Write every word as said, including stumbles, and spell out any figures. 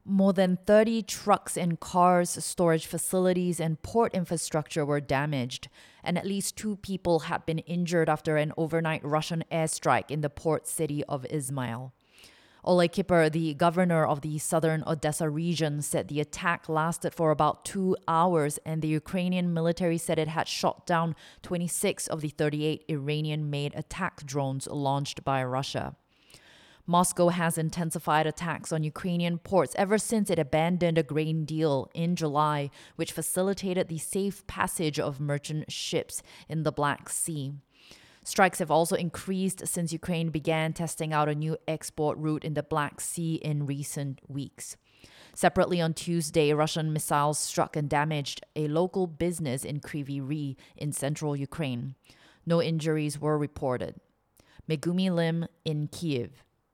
More than thirty trucks and cars, storage facilities, and port infrastructure were damaged, and at least two people have been injured after an overnight Russian airstrike in the port city of Izmail. Oleg Kipper, the governor of the southern Odessa region, said the attack lasted for about two hours, and the Ukrainian military said it had shot down twenty-six of the thirty-eight Iranian-made attack drones launched by Russia. Moscow has intensified attacks on Ukrainian ports ever since it abandoned a grain deal in July, which facilitated the safe passage of merchant ships in the Black Sea. Strikes have also increased since Ukraine began testing out a new export route in the Black Sea in recent weeks. Separately on Tuesday, Russian missiles struck and damaged a local business in Kryvyi Rih in central Ukraine. No injuries were reported. Megumi Lim in Kyiv.